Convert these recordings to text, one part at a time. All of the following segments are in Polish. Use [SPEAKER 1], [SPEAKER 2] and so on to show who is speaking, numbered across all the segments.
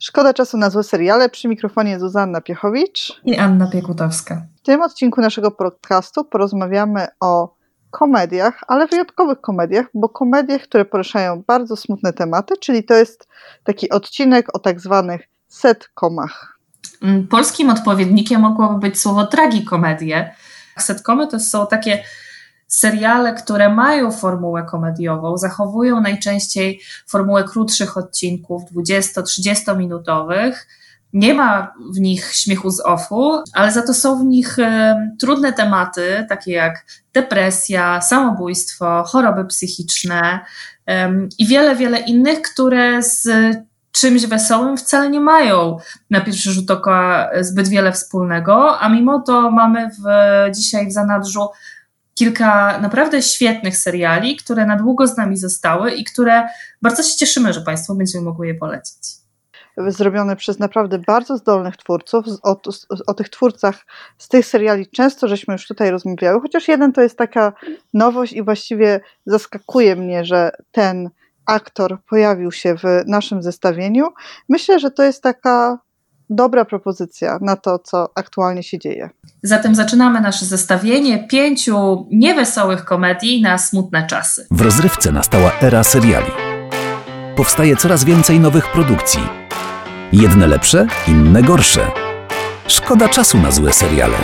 [SPEAKER 1] Szkoda czasu na złe seriale. Przy mikrofonie Zuzanna Piechowicz
[SPEAKER 2] i Anna Piekutowska.
[SPEAKER 1] W tym odcinku naszego podcastu porozmawiamy o komediach, ale wyjątkowych komediach, bo komediach, które poruszają bardzo smutne tematy, czyli to jest taki odcinek o tak zwanych sitcomach.
[SPEAKER 2] Polskim odpowiednikiem mogłoby być słowo tragikomedie. Sitcomy to są takie seriale, które mają formułę komediową, zachowują najczęściej formułę krótszych odcinków, 20-30 minutowych. Nie ma w nich śmiechu z offu, ale za to są w nich trudne tematy, takie jak depresja, samobójstwo, choroby psychiczne i wiele, wiele innych, które z czymś wesołym wcale nie mają na pierwszy rzut oka zbyt wiele wspólnego, a mimo to mamy dzisiaj w zanadrzu kilka naprawdę świetnych seriali, które na długo z nami zostały i które bardzo się cieszymy, że Państwu będziemy mogły je polecić.
[SPEAKER 1] Zrobione przez naprawdę bardzo zdolnych twórców. O tych twórcach z tych seriali często żeśmy już tutaj rozmawiały, chociaż jeden to jest taka nowość i właściwie zaskakuje mnie, że ten aktor pojawił się w naszym zestawieniu. Myślę, że to jest taka dobra propozycja na to, co aktualnie się dzieje.
[SPEAKER 2] Zatem zaczynamy nasze zestawienie 5 niewesołych komedii na smutne czasy.
[SPEAKER 3] W rozrywce nastała era seriali. Powstaje coraz więcej nowych produkcji. Jedne lepsze, inne gorsze. Szkoda czasu na złe seriale.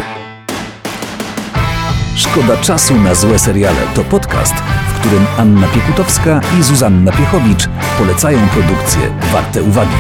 [SPEAKER 3] Szkoda czasu na złe seriale to podcast, w którym Anna Piekutowska i Zuzanna Piechowicz polecają produkcje warte uwagi.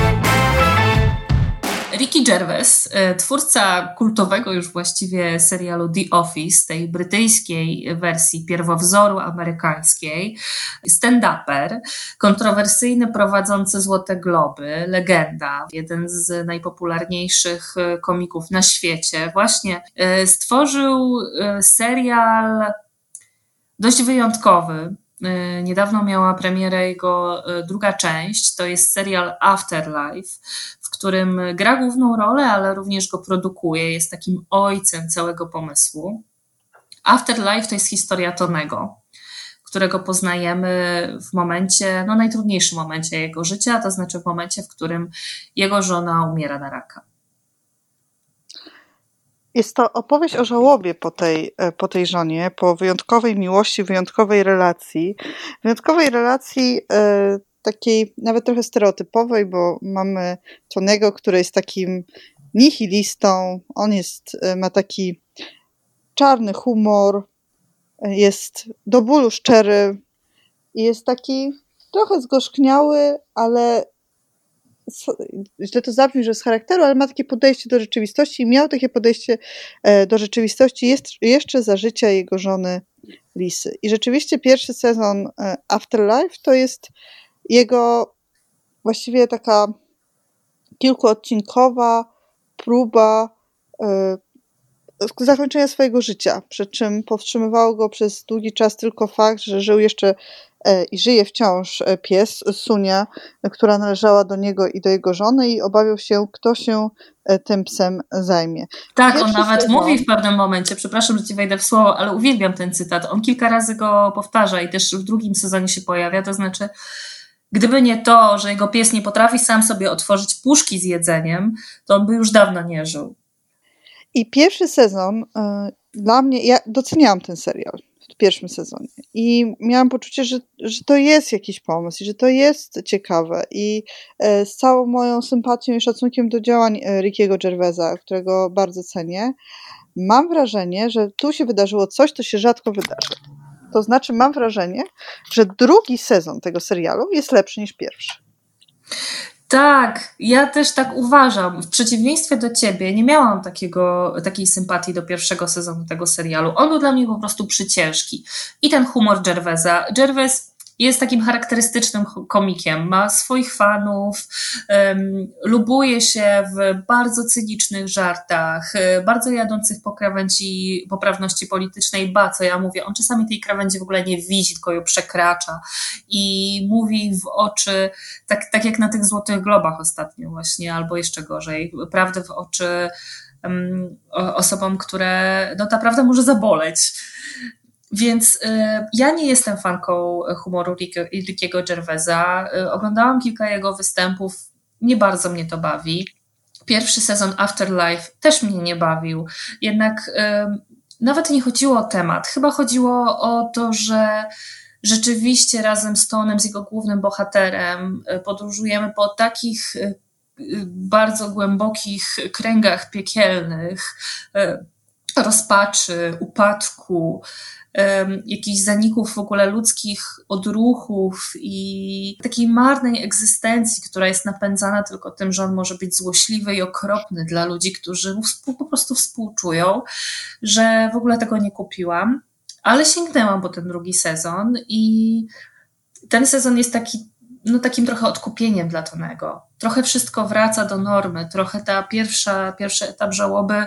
[SPEAKER 2] Ricky Gervais, twórca kultowego już właściwie serialu The Office, tej brytyjskiej wersji pierwowzoru amerykańskiej, stand-uper, kontrowersyjny prowadzący Złote Globy, legenda, jeden z najpopularniejszych komików na świecie, właśnie stworzył serial dość wyjątkowy. Niedawno miała premierę jego druga część, to jest serial Afterlife, w którym gra główną rolę, ale również go produkuje, jest takim ojcem całego pomysłu. Afterlife to jest historia Tonego, którego poznajemy w momencie, najtrudniejszym momencie jego życia, to znaczy w momencie, w którym jego żona umiera na raka.
[SPEAKER 1] Jest to opowieść o żałobie po tej żonie, po wyjątkowej miłości, wyjątkowej relacji takiej nawet trochę stereotypowej, bo mamy Tonego, który jest takim nihilistą, on ma taki czarny humor, jest do bólu szczery i jest taki trochę zgorzkniały, ale źle to zabrzmi, że z charakteru, ale ma takie podejście do rzeczywistości i miał takie podejście do rzeczywistości jeszcze za życia jego żony Lisy. I rzeczywiście pierwszy sezon Afterlife to jest jego właściwie taka kilkuodcinkowa próba zakończenia swojego życia, przy czym powstrzymywało go przez długi czas tylko fakt, że żył jeszcze i żyje wciąż pies, Sunia, która należała do niego i do jego żony i obawiał się, kto się tym psem zajmie.
[SPEAKER 2] Tak, on nawet mówi w pewnym momencie, przepraszam, że ci wejdę w słowo, ale uwielbiam ten cytat, on kilka razy go powtarza i też w drugim sezonie się pojawia, to znaczy gdyby nie to, że jego pies nie potrafi sam sobie otworzyć puszki z jedzeniem, to on by już dawno nie żył.
[SPEAKER 1] I pierwszy sezon dla mnie, ja doceniałam ten serial w pierwszym sezonie i miałam poczucie, że to jest jakiś pomysł i że to jest ciekawe i z całą moją sympatią i szacunkiem do działań Rickiego Gervaisa, którego bardzo cenię, mam wrażenie, że tu się wydarzyło coś, co się rzadko wydarzy. To znaczy mam wrażenie, że drugi sezon tego serialu jest lepszy niż pierwszy.
[SPEAKER 2] Tak, ja też tak uważam. W przeciwieństwie do ciebie nie miałam takiej sympatii do pierwszego sezonu tego serialu. On był dla mnie po prostu przyciężki. I ten humor Gervaisa. Gervais jest takim charakterystycznym komikiem, ma swoich fanów, lubuje się w bardzo cynicznych żartach, bardzo jadących po krawędzi poprawności politycznej, co ja mówię, on czasami tej krawędzi w ogóle nie widzi, tylko ją przekracza i mówi w oczy, tak jak na tych Złotych Globach ostatnio właśnie, albo jeszcze gorzej, prawdę w oczy osobom, które naprawdę może zaboleć. Więc ja nie jestem fanką humoru Rickiego Gervaisa. Oglądałam kilka jego występów nie bardzo mnie to bawi. Pierwszy sezon Afterlife też mnie nie bawił. Jednak nawet nie chodziło o temat. Chyba chodziło o to, że rzeczywiście razem z Tonem, z jego głównym bohaterem, podróżujemy po takich bardzo głębokich kręgach piekielnych, rozpaczy, upadku, jakichś zaników w ogóle ludzkich odruchów i takiej marnej egzystencji, która jest napędzana tylko tym, że on może być złośliwy i okropny dla ludzi, którzy mu po prostu współczują, że w ogóle tego nie kupiłam. Ale sięgnęłam po ten drugi sezon i ten sezon jest takim trochę odkupieniem dla Tonego. Trochę wszystko wraca do normy, trochę pierwszy etap żałoby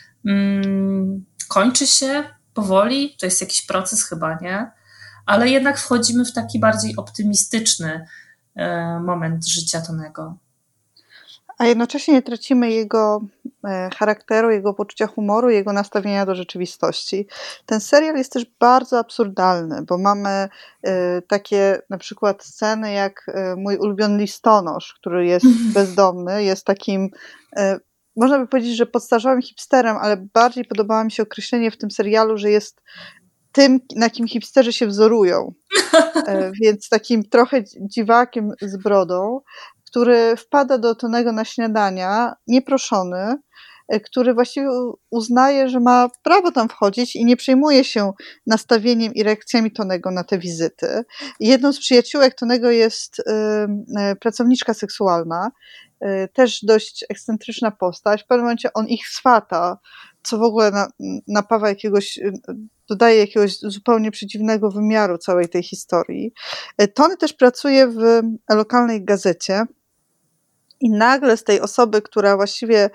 [SPEAKER 2] kończy się powoli, to jest jakiś proces chyba, nie? Ale jednak wchodzimy w taki bardziej optymistyczny moment życia Tonego.
[SPEAKER 1] A jednocześnie nie tracimy jego charakteru, jego poczucia humoru, jego nastawienia do rzeczywistości. Ten serial jest też bardzo absurdalny, bo mamy takie na przykład sceny jak mój ulubiony listonosz, który jest bezdomny, jest takim, można by powiedzieć, że podstarzałym hipsterem, ale bardziej podobało mi się określenie w tym serialu, że jest tym, na kim hipsterzy się wzorują. Więc takim trochę dziwakiem z brodą, który wpada do Tonego na śniadania, nieproszony, który właściwie uznaje, że ma prawo tam wchodzić i nie przejmuje się nastawieniem i reakcjami Tonego na te wizyty. Jedną z przyjaciółek Tonego jest pracowniczka seksualna, też dość ekscentryczna postać. W pewnym momencie on ich swata, co w ogóle napawa dodaje jakiegoś zupełnie przeciwnego wymiaru całej tej historii. Tony też pracuje w lokalnej gazecie i nagle z tej osoby, która właściwie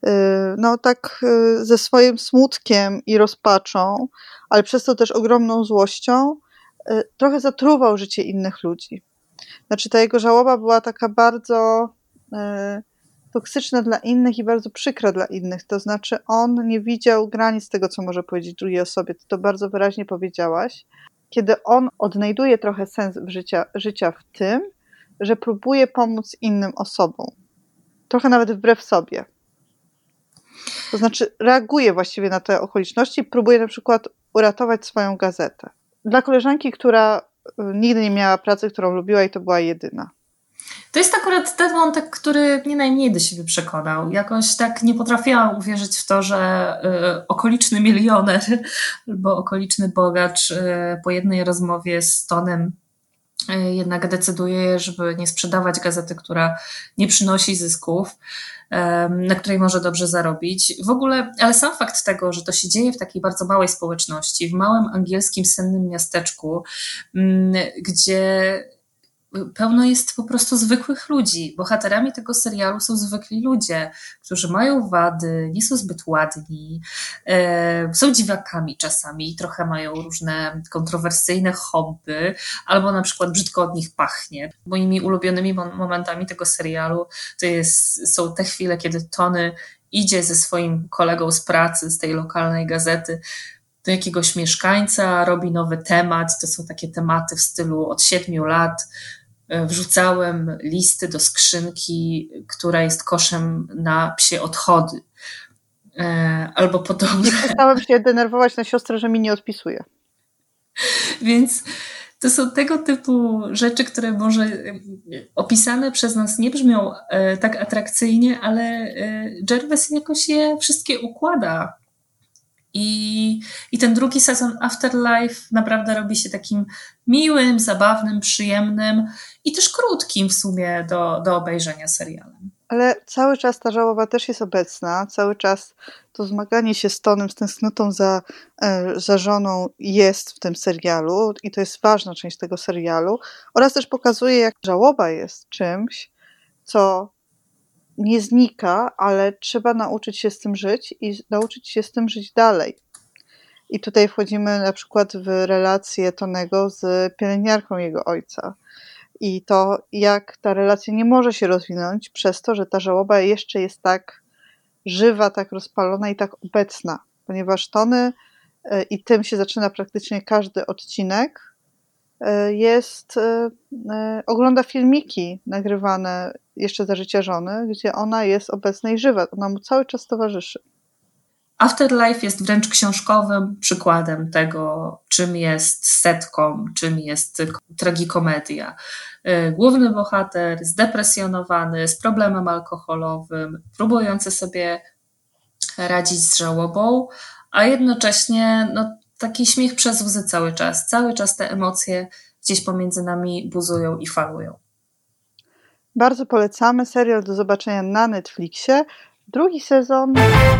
[SPEAKER 1] ze swoim smutkiem i rozpaczą, ale przez to też ogromną złością, trochę zatruwał życie innych ludzi. Znaczy ta jego żałoba była taka bardzo toksyczna dla innych i bardzo przykra dla innych. To znaczy on nie widział granic tego, co może powiedzieć drugiej osobie. Ty to bardzo wyraźnie powiedziałaś. Kiedy on odnajduje trochę sens życia w tym, że próbuje pomóc innym osobom. Trochę nawet wbrew sobie. To znaczy reaguje właściwie na te okoliczności i próbuje na przykład uratować swoją gazetę. Dla koleżanki, która nigdy nie miała pracy, którą lubiła i to była jedyna.
[SPEAKER 2] To jest akurat ten wątek, który mnie najmniej do siebie przekonał. Jakoś tak nie potrafiłam uwierzyć w to, że okoliczny milioner albo okoliczny bogacz po jednej rozmowie z Tonem jednak decyduje, żeby nie sprzedawać gazety, która nie przynosi zysków, na której może dobrze zarobić. W ogóle, ale sam fakt tego, że to się dzieje w takiej bardzo małej społeczności, w małym angielskim sennym miasteczku, gdzie pełno jest po prostu zwykłych ludzi. Bohaterami tego serialu są zwykli ludzie, którzy mają wady, nie są zbyt ładni, są dziwakami czasami, trochę mają różne kontrowersyjne hobby, albo na przykład brzydko od nich pachnie. Moimi ulubionymi momentami tego serialu są te chwile, kiedy Tony idzie ze swoim kolegą z pracy, z tej lokalnej gazety, do jakiegoś mieszkańca, robi nowy temat. To są takie tematy w stylu od 7 lat wrzucałem listy do skrzynki, która jest koszem na psie odchody. Albo podobne.
[SPEAKER 1] Nie przestałem się denerwować na siostrę, że mi nie odpisuje.
[SPEAKER 2] Więc to są tego typu rzeczy, które może opisane przez nas nie brzmią tak atrakcyjnie, ale Gervais jakoś je wszystkie układa. I ten drugi sezon Afterlife naprawdę robi się takim miłym, zabawnym, przyjemnym i też krótkim w sumie do obejrzenia serialem.
[SPEAKER 1] Ale cały czas ta żałoba też jest obecna, cały czas to zmaganie się z Tonem, z tęsknotą za żoną jest w tym serialu i to jest ważna część tego serialu oraz też pokazuje, jak żałoba jest czymś, co nie znika, ale trzeba nauczyć się z tym żyć i nauczyć się z tym żyć dalej. I tutaj wchodzimy na przykład w relację Tonego z pielęgniarką jego ojca. I to, jak ta relacja nie może się rozwinąć przez to, że ta żałoba jeszcze jest tak żywa, tak rozpalona i tak obecna. Ponieważ Tony, i tym się zaczyna praktycznie każdy odcinek, ogląda filmiki nagrywane jeszcze za życia żony, gdzie ona jest obecna i żywa. Ona mu cały czas towarzyszy.
[SPEAKER 2] Afterlife jest wręcz książkowym przykładem tego, czym jest sitcom, czym jest tragikomedia. Główny bohater zdepresjonowany, z problemem alkoholowym, próbujący sobie radzić z żałobą, a jednocześnie taki śmiech przez łzy cały czas. Cały czas te emocje gdzieś pomiędzy nami buzują i falują.
[SPEAKER 1] Bardzo polecamy serial do zobaczenia na Netflixie. 2. sezon.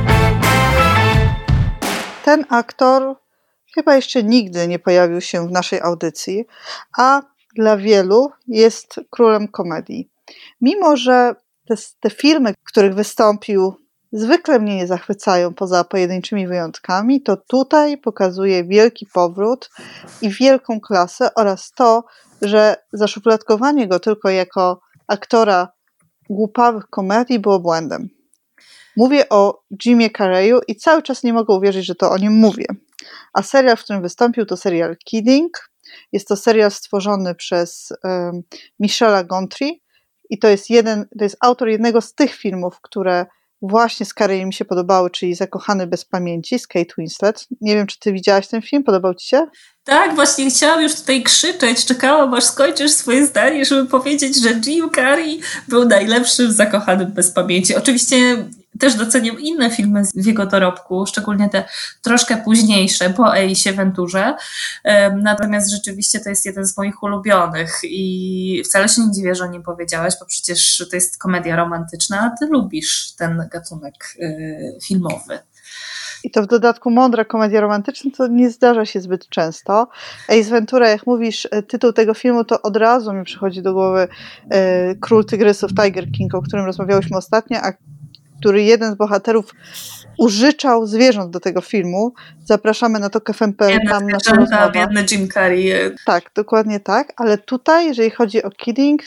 [SPEAKER 1] Ten aktor chyba jeszcze nigdy nie pojawił się w naszej audycji, a dla wielu jest królem komedii. Mimo że te filmy, w których wystąpił, zwykle mnie nie zachwycają poza pojedynczymi wyjątkami, to tutaj pokazuje wielki powrót i wielką klasę oraz to, że zaszufladkowanie go tylko jako aktora głupawych komedii było błędem. Mówię o Jimie Carreyu i cały czas nie mogę uwierzyć, że to o nim mówię. A serial, w którym wystąpił, to serial Kidding. Jest to serial stworzony przez Michela Gondry i to jest autor jednego z tych filmów, które właśnie z Carreyem mi się podobały, czyli Zakochany bez pamięci z Kate Winslet. Nie wiem, czy ty widziałaś ten film? Podobał ci się?
[SPEAKER 2] Tak, właśnie chciałam już tutaj krzyczeć. Czekałam, aż skończysz swoje zdanie, żeby powiedzieć, że Jim Carrey był najlepszym Zakochanym bez pamięci. Oczywiście też doceniam inne filmy w jego dorobku, szczególnie te troszkę późniejsze, po Ace Venturze. Natomiast rzeczywiście to jest jeden z moich ulubionych i wcale się nie dziwię, że o nim powiedziałaś, bo przecież to jest komedia romantyczna, a ty lubisz ten gatunek filmowy.
[SPEAKER 1] I to w dodatku mądra komedia romantyczna, to nie zdarza się zbyt często. Ace Ventura, jak mówisz tytuł tego filmu, to od razu mi przychodzi do głowy Król Tygrysów, Tiger King, o którym rozmawiałyśmy ostatnio, a który jeden z bohaterów użyczał zwierząt do tego filmu. Zapraszamy na TOK FM.
[SPEAKER 2] Tam nasza rozmowa. Biedny Jim Carrey.
[SPEAKER 1] Tak, dokładnie tak, ale tutaj, jeżeli chodzi o Kidding,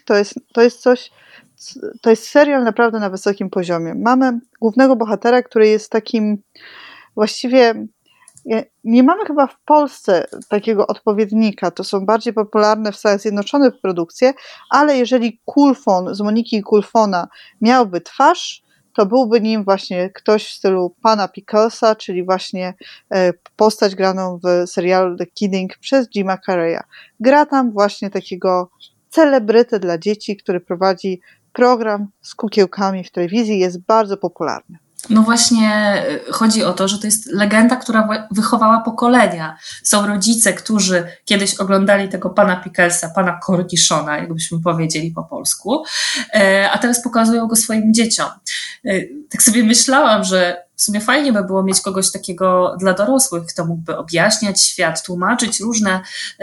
[SPEAKER 1] to jest serial naprawdę na wysokim poziomie. Mamy głównego bohatera, który jest takim właściwie... Nie mamy chyba w Polsce takiego odpowiednika, to są bardziej popularne w Stanach Zjednoczonych produkcje, ale jeżeli Kulfon z Moniki Kulfona miałby twarz, to byłby nim właśnie ktoś w stylu pana Picklesa, czyli właśnie postać graną w serialu The Kidding przez Jima Carreya. Gra tam właśnie takiego celebrytę dla dzieci, który prowadzi program z kukiełkami w telewizji, jest bardzo popularny.
[SPEAKER 2] No właśnie chodzi o to, że to jest legenda, która wychowała pokolenia. Są rodzice, którzy kiedyś oglądali tego pana Picklesa, pana Cornishona, jakbyśmy powiedzieli po polsku, a teraz pokazują go swoim dzieciom. Tak sobie myślałam, że w sumie fajnie by było mieć kogoś takiego dla dorosłych, kto mógłby objaśniać świat, tłumaczyć różne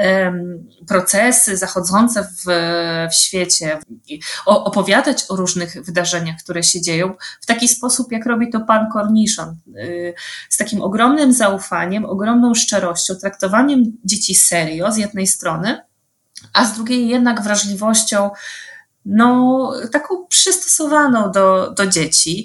[SPEAKER 2] procesy zachodzące w świecie, opowiadać o różnych wydarzeniach, które się dzieją w taki sposób, jak robi to pan Cornishon. Z takim ogromnym zaufaniem, ogromną szczerością, traktowaniem dzieci serio z jednej strony, a z drugiej jednak wrażliwością taką przystosowaną do dzieci.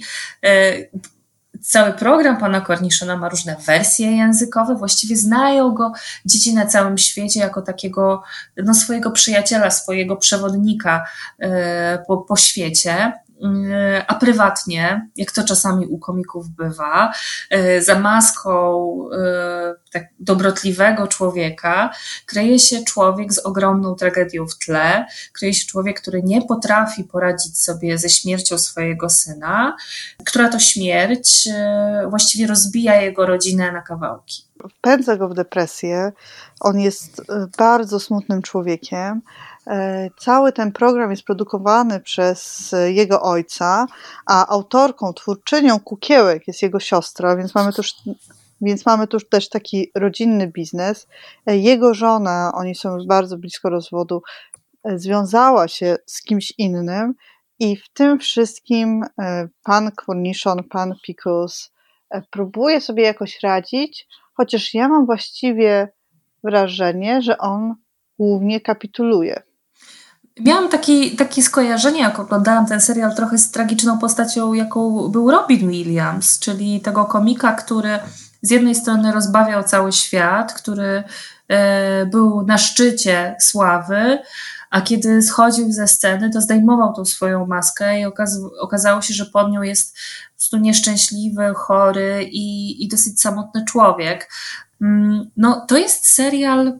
[SPEAKER 2] Cały program pana Cornishona ma różne wersje językowe, właściwie znają go dzieci na całym świecie jako takiego swojego przyjaciela, swojego przewodnika po świecie. A prywatnie, jak to czasami u komików bywa, za maską tak dobrotliwego człowieka kryje się człowiek z ogromną tragedią w tle, kryje się człowiek, który nie potrafi poradzić sobie ze śmiercią swojego syna, która to śmierć właściwie rozbija jego rodzinę na kawałki.
[SPEAKER 1] Wpędza go w depresję, on jest bardzo smutnym człowiekiem. Cały ten program jest produkowany przez jego ojca, a autorką, twórczynią kukiełek jest jego siostra, więc mamy tu też taki rodzinny biznes. Jego żona, oni są już bardzo blisko rozwodu, związała się z kimś innym i w tym wszystkim pan Cornishon, pan Pickles próbuje sobie jakoś radzić, chociaż ja mam właściwie wrażenie, że on głównie kapituluje.
[SPEAKER 2] Miałam takie skojarzenie, jak oglądałam ten serial, trochę z tragiczną postacią, jaką był Robin Williams, czyli tego komika, który z jednej strony rozbawiał cały świat, który był na szczycie sławy, a kiedy schodził ze sceny, to zdejmował tą swoją maskę i okazało się, że pod nią jest po prostu nieszczęśliwy, chory i dosyć samotny człowiek. No, to jest serial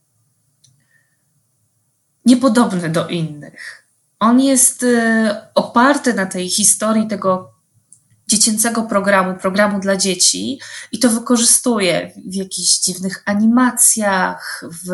[SPEAKER 2] niepodobny do innych. On jest oparty na tej historii tego dziecięcego programu dla dzieci i to wykorzystuje w jakichś dziwnych animacjach, w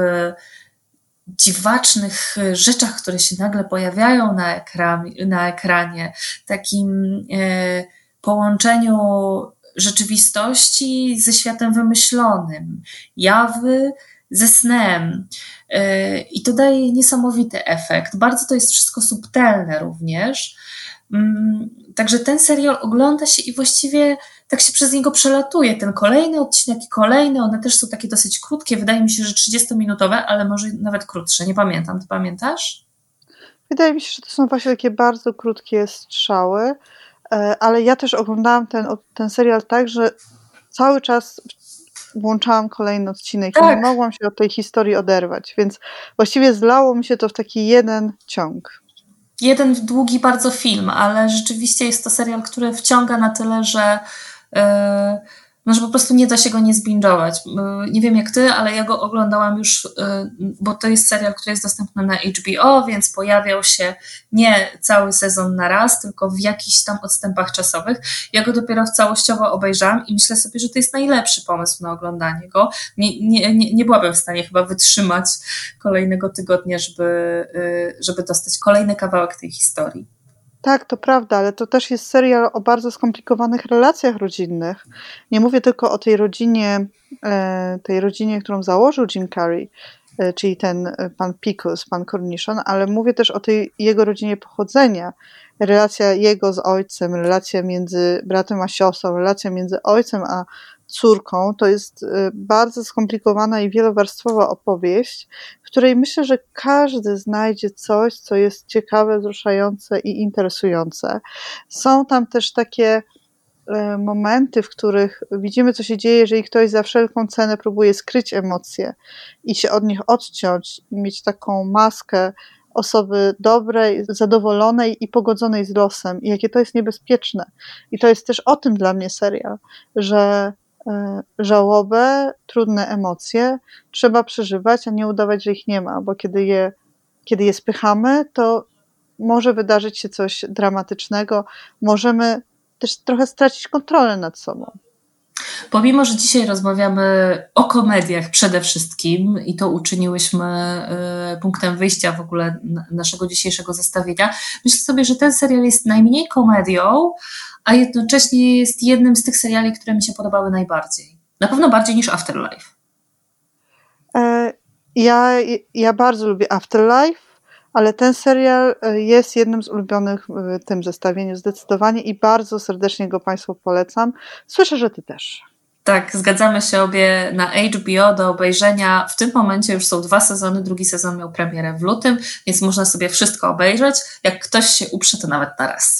[SPEAKER 2] dziwacznych rzeczach, które się nagle pojawiają na ekranie, takim połączeniu rzeczywistości ze światem wymyślonym, jawy ze snem. I to daje niesamowity efekt. Bardzo to jest wszystko subtelne również. Także ten serial ogląda się i właściwie tak się przez niego przelatuje. Ten kolejny odcinek i kolejny, one też są takie dosyć krótkie, wydaje mi się, że 30-minutowe, ale może nawet krótsze, nie pamiętam. Ty pamiętasz?
[SPEAKER 1] Wydaje mi się, że to są właśnie takie bardzo krótkie strzały, ale ja też oglądałam ten serial tak, że cały czas włączałam kolejny odcinek i nie mogłam się od tej historii oderwać, więc właściwie zlało mi się to w taki jeden ciąg.
[SPEAKER 2] Jeden długi bardzo film, ale rzeczywiście jest to serial, który wciąga na tyle, że po prostu nie da się go nie zbingować. Nie wiem jak ty, ale ja go oglądałam już, bo to jest serial, który jest dostępny na HBO, więc pojawiał się nie cały sezon na raz, tylko w jakichś tam odstępach czasowych. Ja go dopiero całościowo obejrzałam i myślę sobie, że to jest najlepszy pomysł na oglądanie go. Nie byłabym w stanie chyba wytrzymać kolejnego tygodnia, żeby dostać kolejny kawałek tej historii.
[SPEAKER 1] Tak, to prawda, ale to też jest serial o bardzo skomplikowanych relacjach rodzinnych. Nie mówię tylko o tej rodzinie, którą założył Jim Carrey, czyli ten pan Pickles, pan Cornichon, ale mówię też o tej jego rodzinie pochodzenia. Relacja jego z ojcem, relacja między bratem a siostrą, relacja między ojcem a córką, to jest bardzo skomplikowana i wielowarstwowa opowieść, w której myślę, że każdy znajdzie coś, co jest ciekawe, wzruszające i interesujące. Są tam też takie momenty, w których widzimy, co się dzieje, jeżeli ktoś za wszelką cenę próbuje skryć emocje i się od nich odciąć i mieć taką maskę osoby dobrej, zadowolonej i pogodzonej z losem. I jakie to jest niebezpieczne. I to jest też o tym dla mnie serial, że żałobę, trudne emocje trzeba przeżywać, a nie udawać, że ich nie ma, bo kiedy je spychamy, to może wydarzyć się coś dramatycznego, możemy też trochę stracić kontrolę nad sobą.
[SPEAKER 2] Pomimo, że dzisiaj rozmawiamy o komediach przede wszystkim i to uczyniłyśmy punktem wyjścia w ogóle naszego dzisiejszego zestawienia, myślę sobie, że ten serial jest najmniej komedią, a jednocześnie jest jednym z tych seriali, które mi się podobały najbardziej. Na pewno bardziej niż Afterlife.
[SPEAKER 1] Ja bardzo lubię Afterlife, ale ten serial jest jednym z ulubionych w tym zestawieniu zdecydowanie i bardzo serdecznie go Państwu polecam. Słyszę, że ty też.
[SPEAKER 2] Tak, zgadzamy się obie na HBO do obejrzenia. W tym momencie już są 2 sezony, drugi sezon miał premierę w lutym, więc można sobie wszystko obejrzeć. Jak ktoś się uprze, to nawet na raz.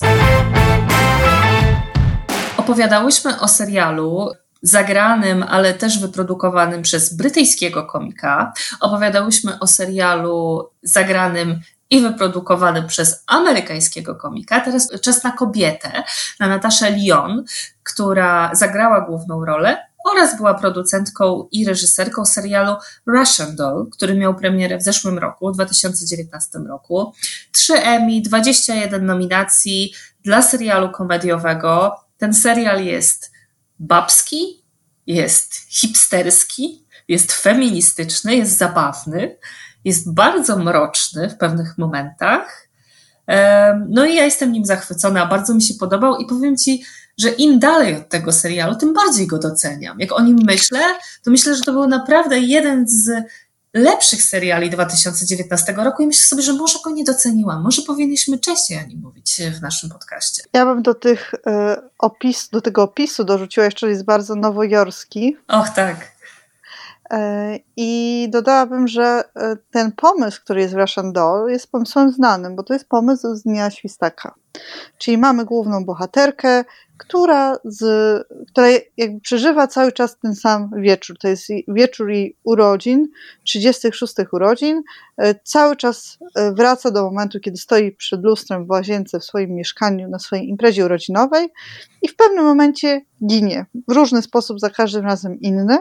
[SPEAKER 2] Opowiadałyśmy o serialu zagranym, ale też wyprodukowanym przez brytyjskiego komika. Opowiadałyśmy o serialu zagranym i wyprodukowanym przez amerykańskiego komika. Teraz czas na kobietę, na Nataszę Lyonne, która zagrała główną rolę oraz była producentką i reżyserką serialu Russian Doll, który miał premierę w zeszłym roku, w 2019 roku. 3 Emmy, 21 nominacji dla serialu komediowego. Ten serial jest babski, jest hipsterski, jest feministyczny, jest zabawny, jest bardzo mroczny w pewnych momentach. No i ja jestem nim zachwycona, bardzo mi się podobał i powiem Ci, że im dalej od tego serialu, tym bardziej go doceniam. Jak o nim myślę, to myślę, że to był naprawdę jeden z lepszych seriali 2019 roku i myślę sobie, że może go nie doceniłam. Może powinniśmy częściej o nim mówić w naszym podcaście.
[SPEAKER 1] Ja bym do tego opisu dorzuciła jeszcze, że jest bardzo nowojorski.
[SPEAKER 2] Och, tak.
[SPEAKER 1] I dodałabym, że ten pomysł, który jest w Russian Doll, jest pomysłem znanym, bo to jest pomysł z Dnia Świstaka. Czyli mamy główną bohaterkę, która jakby przeżywa cały czas ten sam wieczór. To jest wieczór jej urodzin, 36 urodzin. Cały czas wraca do momentu, kiedy stoi przed lustrem w łazience w swoim mieszkaniu na swojej imprezie urodzinowej i w pewnym momencie ginie. W różny sposób, za każdym razem inny.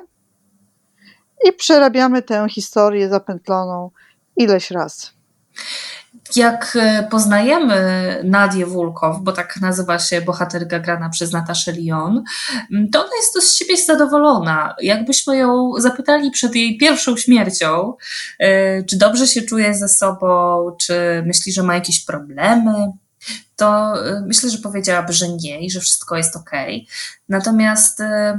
[SPEAKER 1] I przerabiamy tę historię zapętloną ileś razy.
[SPEAKER 2] Jak poznajemy Nadię Wulkow, bo tak nazywa się bohaterka grana przez Nataszę Lyon, to ona jest z siebie zadowolona. Jakbyśmy ją zapytali przed jej pierwszą śmiercią, czy dobrze się czuje ze sobą, czy myśli, że ma jakieś problemy, to myślę, że powiedziałaby, że nie i że wszystko jest okej. Natomiast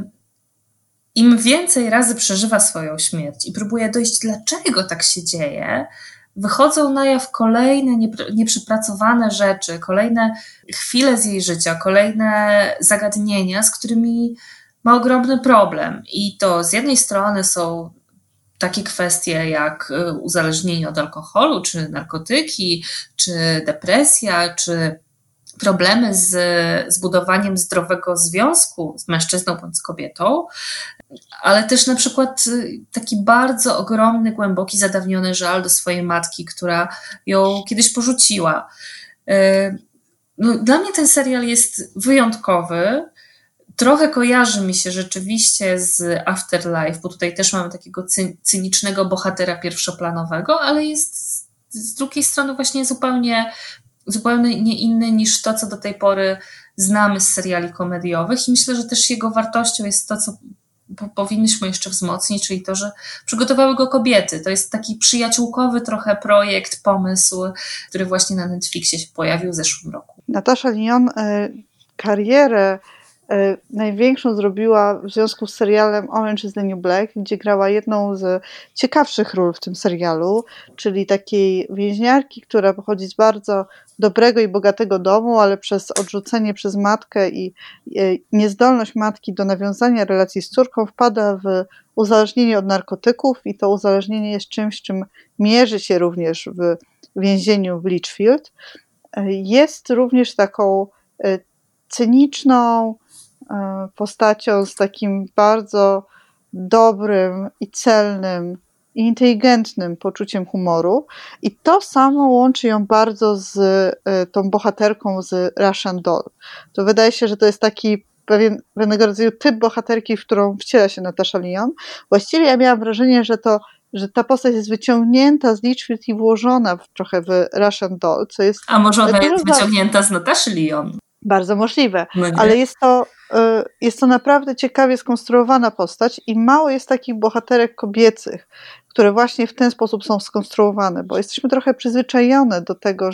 [SPEAKER 2] im więcej razy przeżywa swoją śmierć i próbuje dojść, dlaczego tak się dzieje, wychodzą na jaw kolejne nieprzepracowane rzeczy, kolejne chwile z jej życia, kolejne zagadnienia, z którymi ma ogromny problem. I to z jednej strony są takie kwestie jak uzależnienie od alkoholu, czy narkotyki, czy depresja, czy problemy z budowaniem zdrowego związku z mężczyzną bądź z kobietą, ale też na przykład taki bardzo ogromny, głęboki, zadawniony żal do swojej matki, która ją kiedyś porzuciła. No, dla mnie ten serial jest wyjątkowy. Trochę kojarzy mi się rzeczywiście z Afterlife, bo tutaj też mamy takiego cynicznego bohatera pierwszoplanowego, ale jest z drugiej strony właśnie zupełnie nie inny niż to, co do tej pory znamy z seriali komediowych i myślę, że też jego wartością jest to, co powinniśmy jeszcze wzmocnić, czyli to, że przygotowały go kobiety. To jest taki przyjaciółkowy trochę projekt, pomysł, który właśnie na Netflixie się pojawił w zeszłym roku.
[SPEAKER 1] Natasza Lyon karierę największą zrobiła w związku z serialem Orange is the New Black, gdzie grała jedną z ciekawszych ról w tym serialu, czyli takiej więźniarki, która pochodzi z bardzo dobrego i bogatego domu, ale przez odrzucenie przez matkę i niezdolność matki do nawiązania relacji z córką wpada w uzależnienie od narkotyków i to uzależnienie jest czymś, czym mierzy się również w więzieniu w Litchfield. Jest również taką cyniczną postacią z takim bardzo dobrym i celnym i inteligentnym poczuciem humoru i to samo łączy ją bardzo z tą bohaterką z Russian Doll. To wydaje się, że to jest taki pewnego rodzaju typ bohaterki, w którą wciela się Natasza Lyon. Właściwie ja miałam wrażenie, że ta postać jest wyciągnięta z Litchfield i włożona trochę w Russian Doll, co jest...
[SPEAKER 2] A może ona jest wyciągnięta z Nataszy Lyon?
[SPEAKER 1] Bardzo możliwe, ale jest to naprawdę ciekawie skonstruowana postać i mało jest takich bohaterek kobiecych, które właśnie w ten sposób są skonstruowane, bo jesteśmy trochę przyzwyczajone do tego,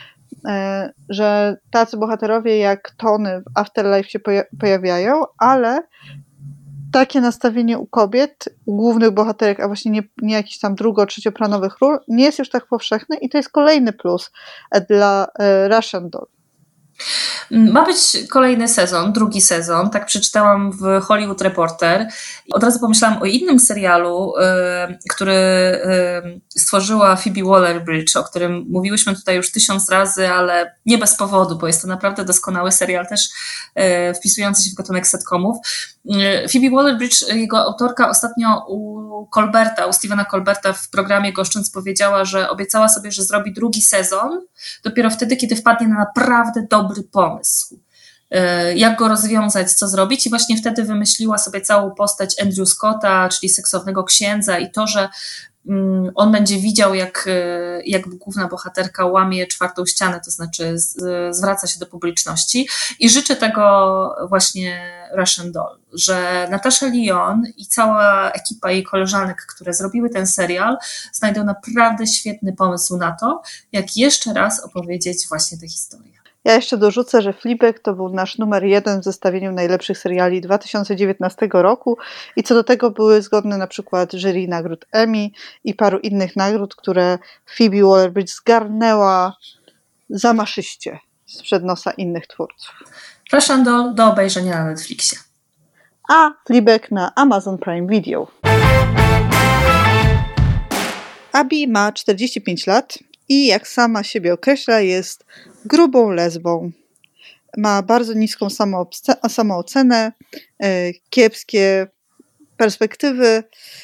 [SPEAKER 1] że tacy bohaterowie jak Tony w Afterlife się pojawiają, ale takie nastawienie u kobiet, u głównych bohaterek, a właśnie nie jakichś tam trzecioplanowych ról, nie jest już tak powszechne i to jest kolejny plus dla Russian Doll.
[SPEAKER 2] Ma być kolejny sezon, drugi sezon, tak przeczytałam w Hollywood Reporter. Od razu pomyślałam o innym serialu, który stworzyła Phoebe Waller-Bridge, o którym mówiłyśmy tutaj już 1000 razy, ale nie bez powodu, bo jest to naprawdę doskonały serial, też wpisujący się w gatunek sitcomów. Phoebe Waller-Bridge, jego autorka, ostatnio u Stephena Colberta w programie goszcząc powiedziała, że obiecała sobie, że zrobi drugi sezon dopiero wtedy, kiedy wpadnie na naprawdę dobry pomysł. Jak go rozwiązać, co zrobić i właśnie wtedy wymyśliła sobie całą postać Andrew Scotta, czyli seksownego księdza i to, że on będzie widział, jak główna bohaterka łamie czwartą ścianę, to znaczy zwraca się do publiczności i życzę tego właśnie Russian Doll, że Natasza Lyon i cała ekipa jej koleżanek, które zrobiły ten serial, znajdą naprawdę świetny pomysł na to, jak jeszcze raz opowiedzieć właśnie tę historię.
[SPEAKER 1] Ja jeszcze dorzucę, że Fleabag to był nasz numer 1 w zestawieniu najlepszych seriali 2019 roku i co do tego były zgodne na przykład jury nagród Emmy i paru innych nagród, które Phoebe Waller-Bridge zgarnęła zamaszyście sprzed nosa innych twórców.
[SPEAKER 2] Russian Doll do obejrzenia na Netflixie.
[SPEAKER 1] A Fleabag na Amazon Prime Video. Abby ma 45 lat i jak sama siebie określa, jest grubą lesbą. Ma bardzo niską samoocenę, kiepskie perspektywy,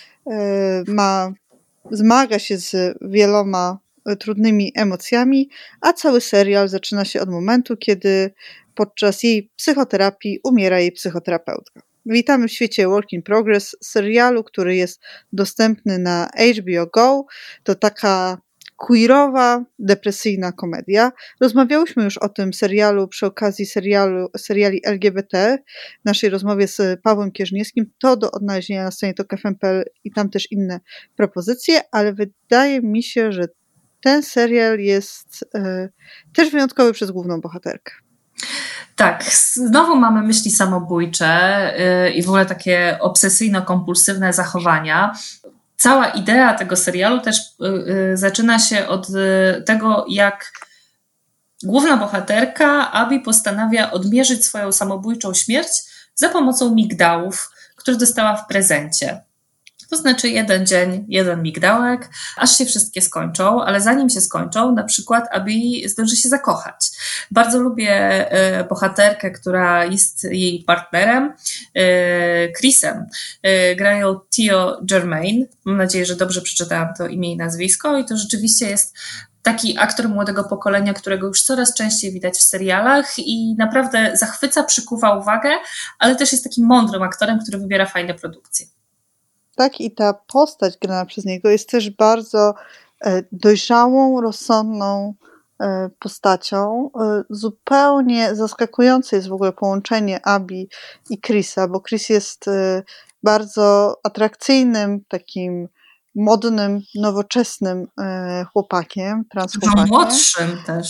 [SPEAKER 1] zmaga się z wieloma trudnymi emocjami, a cały serial zaczyna się od momentu, kiedy podczas jej psychoterapii umiera jej psychoterapeutka. Witamy w świecie Work in Progress, serialu, który jest dostępny na HBO Go. To taka queerowa, depresyjna komedia. Rozmawiałyśmy już o tym serialu przy okazji seriali LGBT w naszej rozmowie z Pawłem Kierzniewskim. To do odnalezienia na stronie tok.fm.pl i tam też inne propozycje, ale wydaje mi się, że ten serial jest też wyjątkowy przez główną bohaterkę.
[SPEAKER 2] Tak, znowu mamy myśli samobójcze i w ogóle takie obsesyjno-kompulsywne zachowania. Cała idea tego serialu też zaczyna się od tego, jak główna bohaterka Abby postanawia odmierzyć swoją samobójczą śmierć za pomocą migdałów, które dostała w prezencie. To znaczy 1 dzień, 1 migdałek, aż się wszystkie skończą, ale zanim się skończą, na przykład Abby zdąży się zakochać. Bardzo lubię bohaterkę, która jest jej partnerem, Chrisem. Grają Theo Germain. Mam nadzieję, że dobrze przeczytałam to imię i nazwisko i to rzeczywiście jest taki aktor młodego pokolenia, którego już coraz częściej widać w serialach i naprawdę zachwyca, przykuwa uwagę, ale też jest takim mądrym aktorem, który wybiera fajne produkcje.
[SPEAKER 1] Tak, i ta postać grana przez niego jest też bardzo dojrzałą, rozsądną postacią. Zupełnie zaskakujące jest w ogóle połączenie Abby i Chrisa, bo Chris jest bardzo atrakcyjnym, takim modnym, nowoczesnym chłopakiem, transchłopakiem.
[SPEAKER 2] Młodszym też.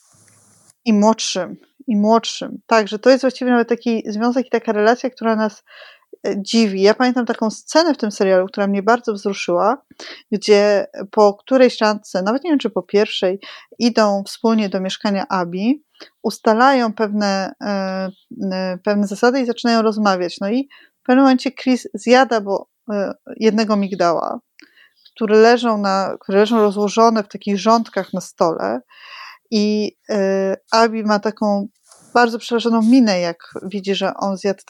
[SPEAKER 1] I młodszym. Także to jest właściwie nawet taki związek i taka relacja, która nas dziwi. Ja pamiętam taką scenę w tym serialu, która mnie bardzo wzruszyła, gdzie po którejś randce, nawet nie wiem czy po pierwszej, idą wspólnie do mieszkania Abby, ustalają pewne zasady i zaczynają rozmawiać. No i w pewnym momencie Chris zjada jednego migdała, które leżą rozłożone w takich rządkach na stole i Abby ma taką bardzo przerażoną minę, jak widzi, że on zjadł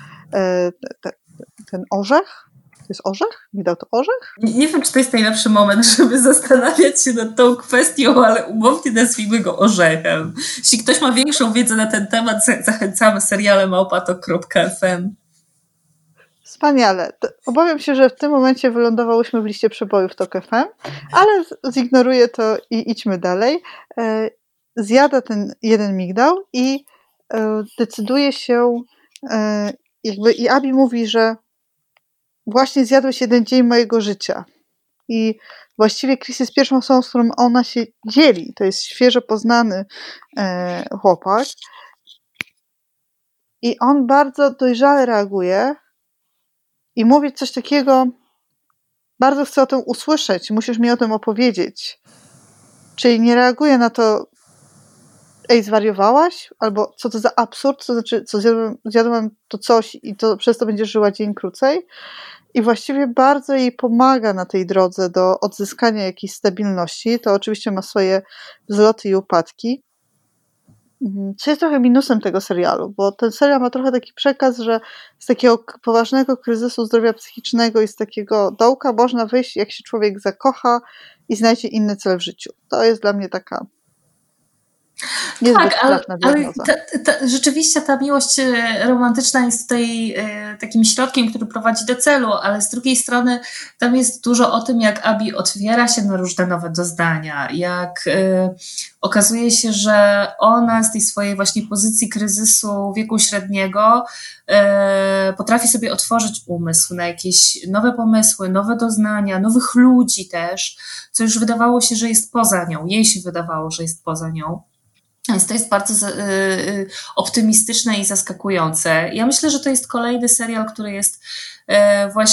[SPEAKER 1] ten orzech. To jest orzech? Migdał to orzech?
[SPEAKER 2] Nie wiem, czy to jest najlepszy moment, żeby zastanawiać się nad tą kwestią, ale umownie nazwijmy go orzechem. Jeśli ktoś ma większą wiedzę na ten temat, zachęcamy seriale@tok.fm.
[SPEAKER 1] Wspaniale. Obawiam się, że w tym momencie wylądowałyśmy w liście przebojów Tok FM, ale zignoruję to i idźmy dalej. Zjada ten jeden migdał i decyduje się i Abby mówi, że właśnie zjadłeś 1 dzień mojego życia. I właściwie Chris jest pierwszą osobą, z którą ona się dzieli. To jest świeżo poznany chłopak. I on bardzo dojrzale reaguje i mówi coś takiego: bardzo chcę o tym usłyszeć, musisz mi o tym opowiedzieć. Czyli nie reaguje na to: ej, zwariowałaś? Albo co to za absurd? To znaczy, co zjadłam to coś i to przez to będziesz żyła dzień krócej? I właściwie bardzo jej pomaga na tej drodze do odzyskania jakiejś stabilności. To oczywiście ma swoje wzloty i upadki. Co jest trochę minusem tego serialu, bo ten serial ma trochę taki przekaz, że z takiego poważnego kryzysu zdrowia psychicznego i z takiego dołka można wyjść, jak się człowiek zakocha i znajdzie inny cel w życiu. To jest dla mnie taka niezbyt trafna diagnoza.
[SPEAKER 2] Rzeczywiście ta miłość romantyczna jest tutaj takim środkiem, który prowadzi do celu, ale z drugiej strony tam jest dużo o tym, jak Abby otwiera się na różne nowe doznania, jak okazuje się, że ona z tej swojej właśnie pozycji kryzysu wieku średniego potrafi sobie otworzyć umysł na jakieś nowe pomysły, nowe doznania, nowych ludzi też, co już wydawało się, że jest poza nią. Jej się wydawało, że jest poza nią. Więc to jest bardzo optymistyczne i zaskakujące. Ja myślę, że to jest kolejny serial, który jest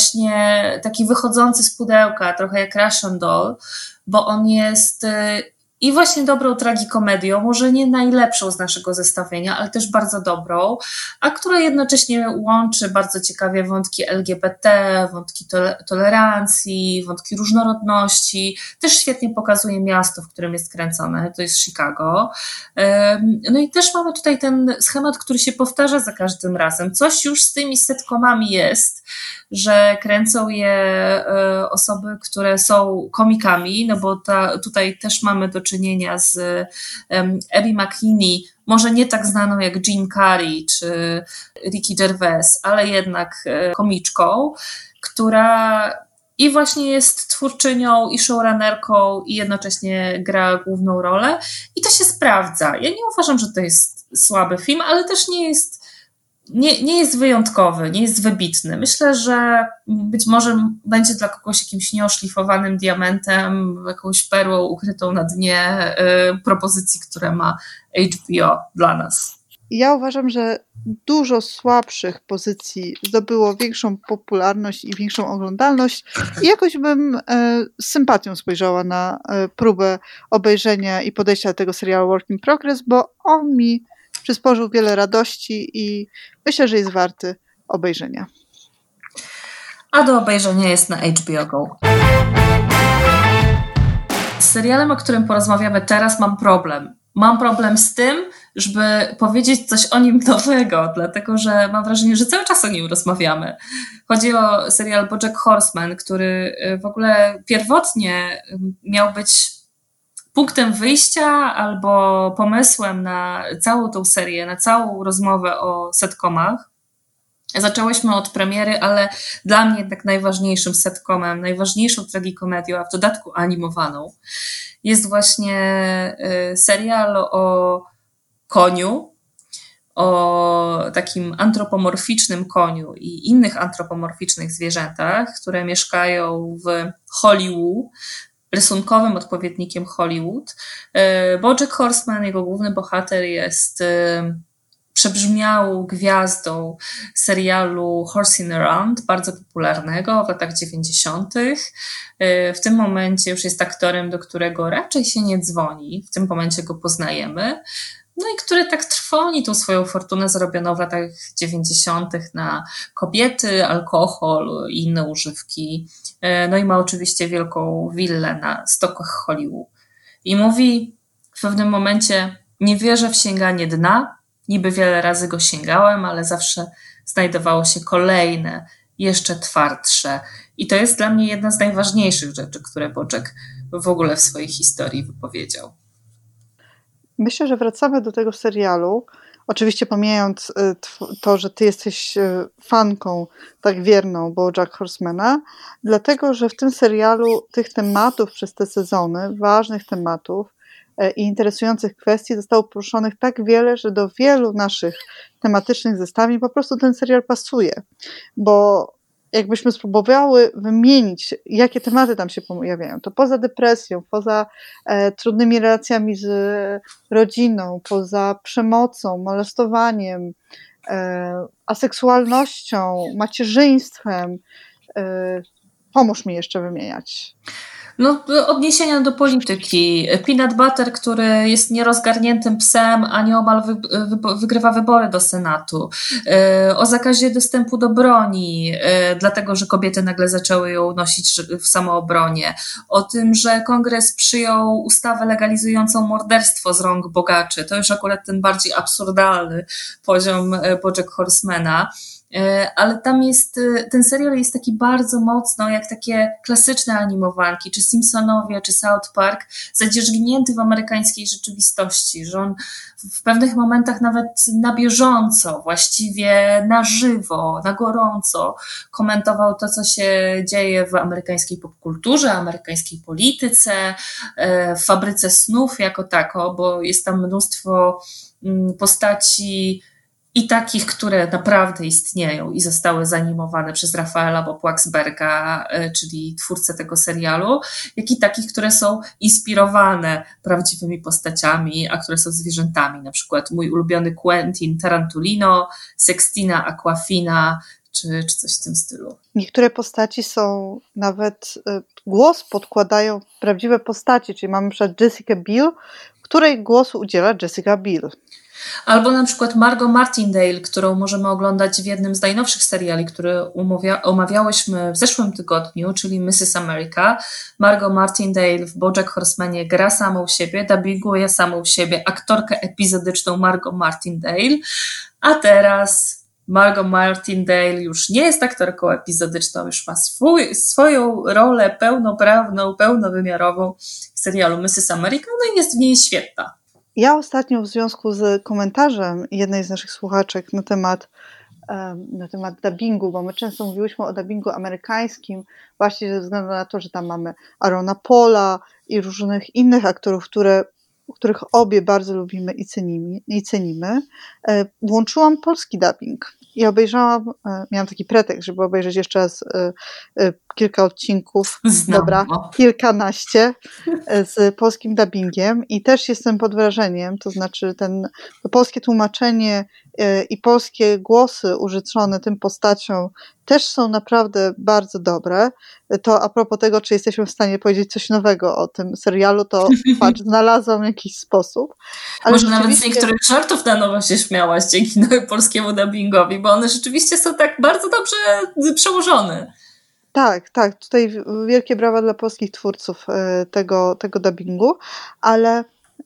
[SPEAKER 2] właśnie taki wychodzący z pudełka, trochę jak Russian Doll, bo on jest i właśnie dobrą tragikomedią, może nie najlepszą z naszego zestawienia, ale też bardzo dobrą, a która jednocześnie łączy bardzo ciekawie wątki LGBT, wątki tolerancji, wątki różnorodności. Też świetnie pokazuje miasto, w którym jest kręcone, to jest Chicago. No i też mamy tutaj ten schemat, który się powtarza za każdym razem. Coś już z tymi sitcomami jest, że kręcą je osoby, które są komikami, no bo tutaj też mamy do czynienia z Abby McKinney, może nie tak znaną jak Jim Carrey czy Ricky Gervais, ale jednak komiczką, która i właśnie jest twórczynią i showrunnerką i jednocześnie gra główną rolę i to się sprawdza. Ja nie uważam, że to jest słaby film, ale też nie jest wyjątkowy, nie jest wybitny. Myślę, że być może będzie dla kogoś jakimś nieoszlifowanym diamentem, jakąś perłą ukrytą na dnie propozycji, które ma HBO dla nas.
[SPEAKER 1] Ja uważam, że dużo słabszych pozycji zdobyło większą popularność i większą oglądalność i jakoś bym z sympatią spojrzała na próbę obejrzenia i podejścia do tego serialu Work in Progress, bo on mi przysporzył wiele radości i myślę, że jest warty obejrzenia.
[SPEAKER 2] A do obejrzenia jest na HBO Go. Z serialem, o którym porozmawiamy teraz, mam problem. Mam problem z tym, żeby powiedzieć coś o nim nowego, dlatego że mam wrażenie, że cały czas o nim rozmawiamy. Chodzi o serial BoJack Horseman, który w ogóle pierwotnie miał być punktem wyjścia albo pomysłem na całą tą serię, na całą rozmowę o sitcomach. Zaczęłyśmy od premiery, ale dla mnie jednak najważniejszym sitcomem, najważniejszą tragikomedią, a w dodatku animowaną, jest właśnie serial o koniu, o takim antropomorficznym koniu i innych antropomorficznych zwierzętach, które mieszkają w Hollywood, rysunkowym odpowiednikiem Hollywood. BoJack Horseman, jego główny bohater, jest przebrzmiałą gwiazdą serialu Horsing Around, bardzo popularnego w latach 90. W tym momencie już jest aktorem, do którego raczej się nie dzwoni, w tym momencie go poznajemy. No i który tak trwoni tą swoją fortunę zarobioną w latach 90. na kobiety, alkohol i inne używki. No i ma oczywiście wielką willę na stokach Hollywood. I mówi w pewnym momencie: nie wierzę w sięganie dna, niby wiele razy go sięgałem, ale zawsze znajdowało się kolejne, jeszcze twardsze. I to jest dla mnie jedna z najważniejszych rzeczy, które BoJack w ogóle w swojej historii wypowiedział.
[SPEAKER 1] Myślę, że wracamy do tego serialu, oczywiście pomijając to, że ty jesteś fanką tak wierną BoJack Horsemana, dlatego, że w tym serialu tych tematów przez te sezony, ważnych tematów i interesujących kwestii zostało poruszonych tak wiele, że do wielu naszych tematycznych zestawień po prostu ten serial pasuje, bo jakbyśmy spróbowały wymienić, jakie tematy tam się pojawiają, to poza depresją, poza trudnymi relacjami z rodziną, poza przemocą, molestowaniem, aseksualnością, macierzyństwem, pomóż mi jeszcze wymieniać.
[SPEAKER 2] No, odniesienia do polityki. Peanut Butter, który jest nierozgarniętym psem, a nieomal wygrywa wybory do Senatu. O zakazie dostępu do broni, dlatego że kobiety nagle zaczęły ją nosić w samoobronie. O tym, że Kongres przyjął ustawę legalizującą morderstwo z rąk bogaczy. To już akurat ten bardziej absurdalny poziom BoJack Horsemana. Ale tam jest, ten serial jest taki bardzo mocno jak takie klasyczne animowanki, czy Simpsonowie, czy South Park, zadzierzgnięty w amerykańskiej rzeczywistości, że on w pewnych momentach nawet na bieżąco, właściwie na żywo, na gorąco komentował to, co się dzieje w amerykańskiej popkulturze, amerykańskiej polityce, w fabryce snów jako tako, bo jest tam mnóstwo postaci i takich, które naprawdę istnieją i zostały zanimowane przez Rafaela Bob Waksberga, czyli twórcę tego serialu, jak i takich, które są inspirowane prawdziwymi postaciami, a które są zwierzętami. Na przykład mój ulubiony Quentin Tarantulino, Sextina Aquafina, czy coś w tym stylu.
[SPEAKER 1] Niektóre postaci są nawet, głos podkładają prawdziwe postaci, czyli mamy na przykład Jessica Biel, której głosu udziela Jessica Biel.
[SPEAKER 2] Albo na przykład Margot Martindale, którą możemy oglądać w jednym z najnowszych seriali, który omawiałyśmy w zeszłym tygodniu, czyli Mrs. America. Margot Martindale w BoJack Horsemanie gra samą siebie, dubbinguje samą siebie, aktorkę epizodyczną Margot Martindale, a teraz Margot Martindale już nie jest aktorką epizodyczną, już ma swoją rolę pełnoprawną, pełnowymiarową w serialu Mrs. America, no i jest w niej świetna.
[SPEAKER 1] Ja ostatnio w związku z komentarzem jednej z naszych słuchaczek na temat dubbingu, bo my często mówiłyśmy o dubbingu amerykańskim właśnie ze względu na to, że tam mamy Aarona Paula i różnych innych aktorów, których obie bardzo lubimy i cenimy, włączyłam polski dubbing i obejrzałam, miałam taki pretekst, żeby obejrzeć jeszcze raz kilka odcinków, kilkanaście z polskim dubbingiem i też jestem pod wrażeniem, to znaczy to polskie tłumaczenie i polskie głosy użyczone tym postaciom też są naprawdę bardzo dobre. To a propos tego, czy jesteśmy w stanie powiedzieć coś nowego o tym serialu, to patrz, znalazłam jakiś sposób.
[SPEAKER 2] Ale może nawet z niektórych żartów na nowo się śmiałaś dzięki polskiemu dubbingowi, bo one rzeczywiście są tak bardzo dobrze przełożone.
[SPEAKER 1] Tak. Tutaj wielkie brawa dla polskich twórców tego dubbingu, ale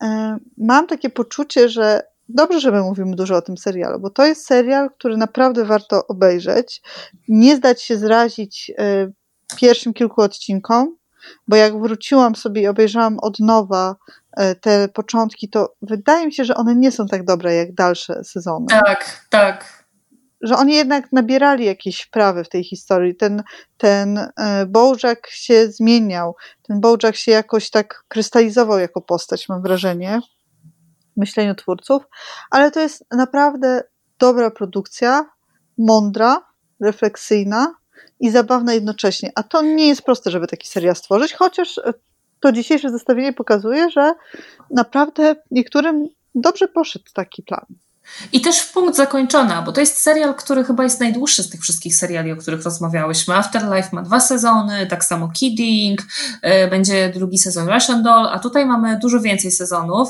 [SPEAKER 1] mam takie poczucie, że dobrze, że my mówimy dużo o tym serialu, bo to jest serial, który naprawdę warto obejrzeć. Nie zdać się zrazić pierwszym kilku odcinkom, bo jak wróciłam sobie i obejrzałam od nowa te początki, to wydaje mi się, że one nie są tak dobre jak dalsze sezony.
[SPEAKER 2] Tak.
[SPEAKER 1] Że oni jednak nabierali jakieś wprawy w tej historii. Ten BoJack się zmieniał. Ten BoJack się jakoś tak krystalizował jako postać, mam wrażenie, w myśleniu twórców. Ale to jest naprawdę dobra produkcja, mądra, refleksyjna i zabawna jednocześnie. A to nie jest proste, żeby taki serial stworzyć, chociaż to dzisiejsze zestawienie pokazuje, że naprawdę niektórym dobrze poszedł taki plan.
[SPEAKER 2] I też w punkt zakończona, bo to jest serial, który chyba jest najdłuższy z tych wszystkich seriali, o których rozmawiałyśmy. Afterlife ma 2 sezony, tak samo Kidding, będzie drugi sezon Russian Doll, a tutaj mamy dużo więcej sezonów.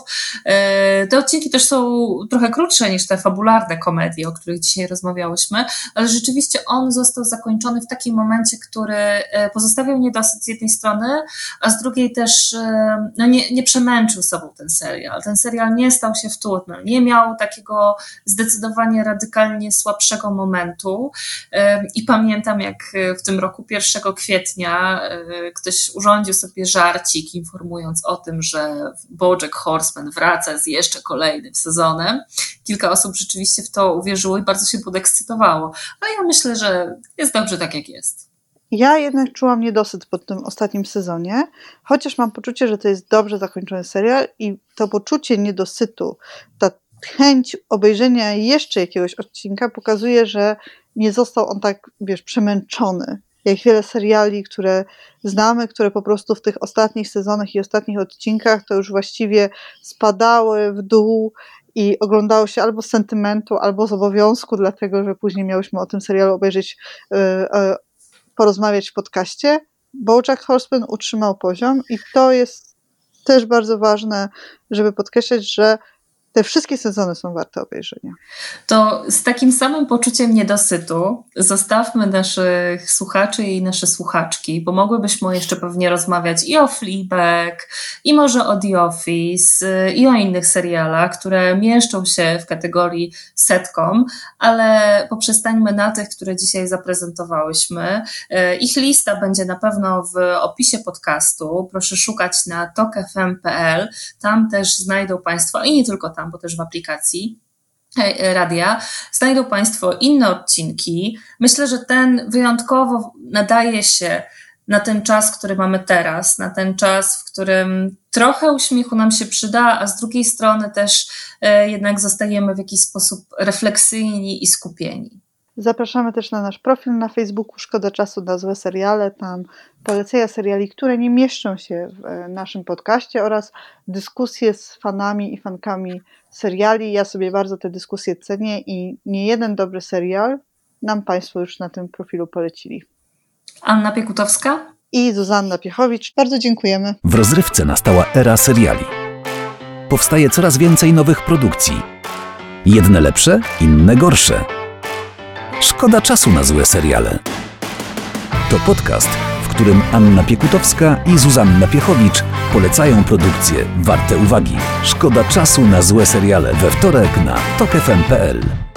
[SPEAKER 2] Te odcinki też są trochę krótsze niż te fabularne komedie, o których dzisiaj rozmawiałyśmy, ale rzeczywiście on został zakończony w takim momencie, który pozostawiał niedosyt z jednej strony, a z drugiej też nie przemęczył sobą ten serial. Ten serial nie stał się wtórny, nie miał takiego zdecydowanie radykalnie słabszego momentu i pamiętam, jak w tym roku 1 kwietnia ktoś urządził sobie żarcik, informując o tym, że BoJack Horseman wraca z jeszcze kolejnym sezonem. Kilka osób rzeczywiście w to uwierzyło i bardzo się podekscytowało, ale ja myślę, że jest dobrze tak, jak jest.
[SPEAKER 1] Ja jednak czułam niedosyt po tym ostatnim sezonie, chociaż mam poczucie, że to jest dobrze zakończony serial i to poczucie niedosytu, ta chęć obejrzenia jeszcze jakiegoś odcinka pokazuje, że nie został on tak, przemęczony. Jak wiele seriali, które znamy, które po prostu w tych ostatnich sezonach i ostatnich odcinkach to już właściwie spadały w dół i oglądało się albo z sentymentu, albo z obowiązku, dlatego, że później miałyśmy o tym serialu obejrzeć, porozmawiać w podcaście. BoJack Horseman utrzymał poziom i to jest też bardzo ważne, żeby podkreślać, że te wszystkie sezony są warte obejrzenia.
[SPEAKER 2] To z takim samym poczuciem niedosytu zostawmy naszych słuchaczy i nasze słuchaczki, bo mogłybyśmy jeszcze pewnie rozmawiać i o Fleabag, i może o The Office, i o innych serialach, które mieszczą się w kategorii sitcom, ale poprzestańmy na tych, które dzisiaj zaprezentowałyśmy. Ich lista będzie na pewno w opisie podcastu. Proszę szukać na tokfm.pl. Tam też znajdą Państwo, i nie tylko tam, bo też w aplikacji radia, znajdą Państwo inne odcinki. Myślę, że ten wyjątkowo nadaje się na ten czas, który mamy teraz, na ten czas, w którym trochę uśmiechu nam się przyda, a z drugiej strony też jednak zostajemy w jakiś sposób refleksyjni i skupieni.
[SPEAKER 1] Zapraszamy też na nasz profil na Facebooku Szkoda Czasu na Złe Seriale. Tam polecenia seriali, które nie mieszczą się w naszym podcaście oraz dyskusje z fanami i fankami seriali. Ja sobie bardzo te dyskusje cenię i nie jeden dobry serial nam Państwo już na tym profilu polecili.
[SPEAKER 2] Anna Piekutowska
[SPEAKER 1] i Zuzanna Piechowicz. Bardzo dziękujemy.
[SPEAKER 3] W rozrywce nastała era seriali. Powstaje coraz więcej nowych produkcji. Jedne lepsze, inne gorsze. Szkoda czasu na złe seriale. To podcast, w którym Anna Piekutowska i Zuzanna Piechowicz polecają produkcje warte uwagi. Szkoda czasu na złe seriale we wtorek na tokfm.pl.